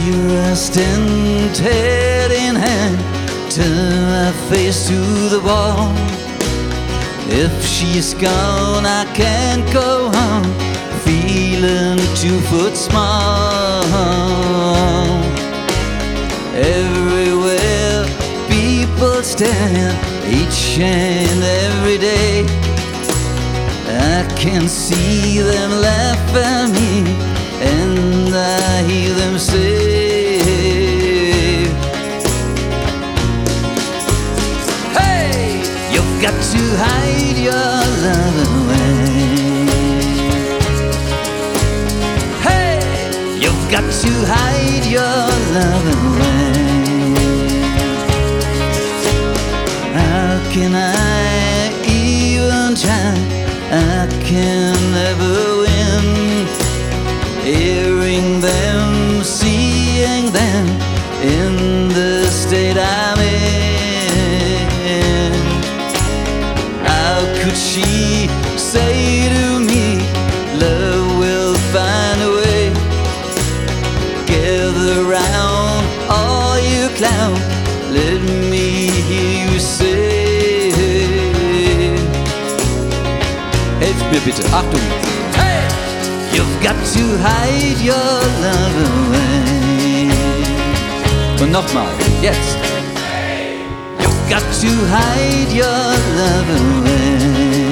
stand head in hand, turn my face to the wall. If she's gone, I can't go on, feeling 2 foot small. Everywhere people stand, each and every day, I can see them laugh at me, and I hear them say, hey, you've got to hide your love away. Hey, you've got to hide your love away. How can I even try? I can never win. Hearing them, seeing them in the state I'm in. How could she say to me, love will find a way? Gather round, all you clown, let me hear you say. Helft mir bitte, Achtung! Hey! You've got to hide your love away. Und nochmal, jetzt! Hey! You've got to hide your love away.